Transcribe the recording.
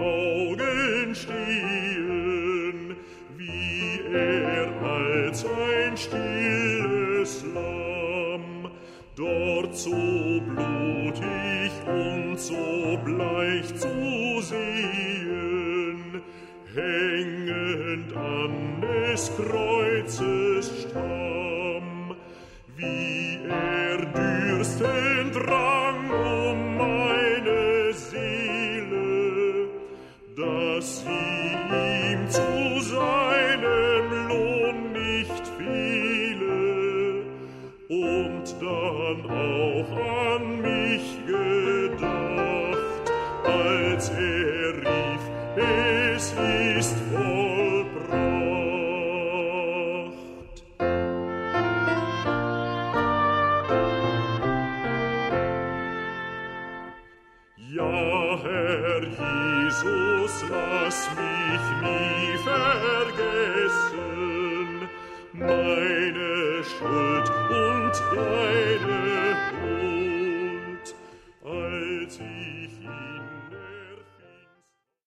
Augen stehen, wie als ein stilles Lamm, dort so blutig und so bleich zu sehen, hängend an des Kreuzes Stamm, wie dürstend rang um meine Seele, dass sie ihm zu seinem Lohn nicht fehle, und dann auch an mich gedacht, als rief, es ist vollbracht. Ja, Herr Jesus, lass mich nie vergessen, meine Schuld und deine Not.